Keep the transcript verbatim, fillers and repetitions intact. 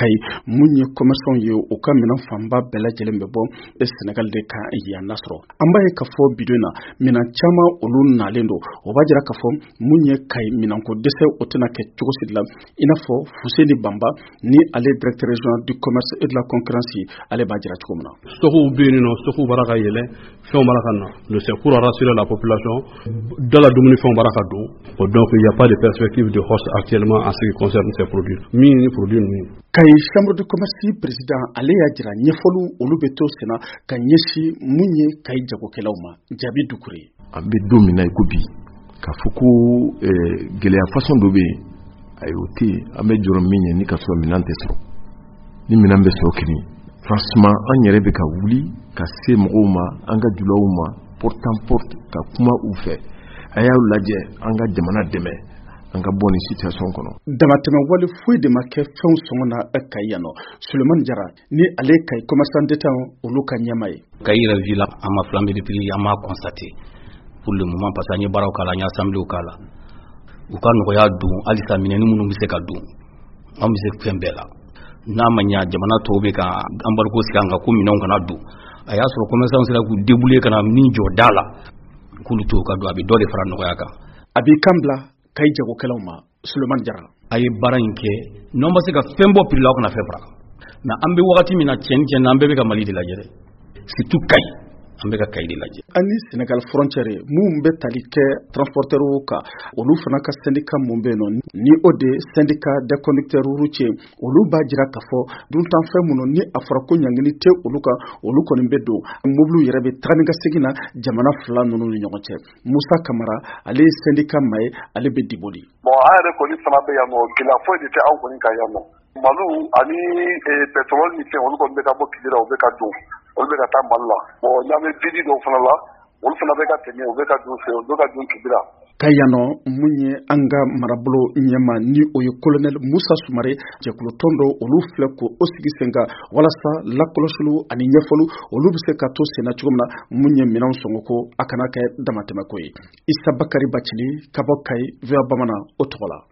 Kayi mun ye commerçant ye o ka minan fanba bɛɛ lajɛlen bɛ bɔ Senegal de kan yan nasɔrɔ an b'a ye k'a fɔ bidon na minan caman olu nalen don o b'a jira k'a fɔ mun ye Kayi minanko dɛsɛ o tɛna kɛ cogo si la i n'a fɔ Fuseni Bamba ni ale directeur régional du commerce et de la concurrence ale b'a jira cogo min na stockw bɛ yen nɔ stockw bara ka yɛlɛ fɛnw bara ka na le c'est pour rassurer la population dans la dumunifɛnw bara ka don donc il n'y a pas de perspective de hausse actuellement en ce qui concerne ces produits min ni produit ninnu Kayi chambre de commerce président ale y'a jira ɲɛfɔliw olu bɛ to senna ka ɲɛsin mun ye Kayi jagokɛlaw ma Jaabi Dukure an bɛ don min na i ko bi k'a fɔ ko gɛlɛya façon dɔ bɛ yen ayi o tɛ yen an bɛ jɔrɔ min ye ni ka sɔrɔ minɛn tɛ sɔrɔ ni minɛn bɛ sɔrɔ kini franchement an yɛrɛ bɛ ka wuli ka se mɔgɔw ma an ka julaw ma porte en porte ka kuma u fɛ a y'a lajɛ an ka jamana dɛmɛ an ka bɔ ni situation kɔnɔ damatɛmɛ wale foyi de ma kɛ fɛnw sɔngɔ na Kayi yan nɔ Sulemani Jara ni ale Kayi commerçant d'État olu ka ɲɛma ye Kayi yɛrɛ vie la an ma flambé de prix an m'a constaté pour le moment parce que an ye baaraw k'a la an ye assembléw k'a la u ka nɔgɔya don halisa minɛni minnu bɛ se ka don an bɛ se fɛn bɛɛ la n'a ma ɲa jamana tɔw bɛ ka embargo sigi an kan ko minɛnw kana don a y'a sɔrɔ commerçant sera k'u débrouiller ka na min jɔ da la k'olu to ka don a bɛ dɔ de fara nɔgɔya kan a b'i kan bila Kayi jagokɛlaw ma Sulemani Jara a ye baara in kɛ n'an ma se ka fɛn bɔ prix la aw kana fɛn fara mais an bɛ wagati min na tiɲɛ tiɲɛ na an bɛɛ bɛ ka Mali de lajɛ dɛ surtout Kayi an bɛ ka Kayi de lajɛ ani Senegal frontière mun bɛ tali kɛ transporteurs ka olu fana ka syndicat mun bɛ yen nɔ ni o de syndicat des conducteurs routiers olu b'a jira k'a fɔ duntan fɛn minnu ni a fɔra ko ɲangini tɛ olu kan olu kɔni bɛ don mobiliw yɛrɛ bɛ taga ni ka segin na jamana fila ninnu ni ɲɔgɔn cɛ Musa Kamara ale ye syndicat ma ye ale bɛ Diboli bon an yɛrɛ kɔni fana bɛ yan nɔ gɛlɛya foyi de tɛ anw kɔni kan yan nɔ malo ani pétrole ni fɛn olu kɔni bɛ ka bɔ Kidira u bɛ ka don olu bɛ ka taa Mali la bon n'an bɛ vidi dɔw fana la olu fana bɛ ka tɛmɛ u bɛ ka don fɛ u bɛ ka don Kidira Kayi yan nɔ mun ye an ka marabolo ɲɛma ni o ye colonel Musa Sumare jɛkulu tɔn dɔ olu filɛ ko o sigi sen kan walasa lakɔlɔsiliw ani ɲɛfɔliw olu bɛ se ka to senna cogo min na mun ye minɛnw sɔngɔ ko a kana kɛ damatɛmɛ ko ye Isa Bakari Bacili ka bɔ Kayi V O A Bamanan o tɔgɔ la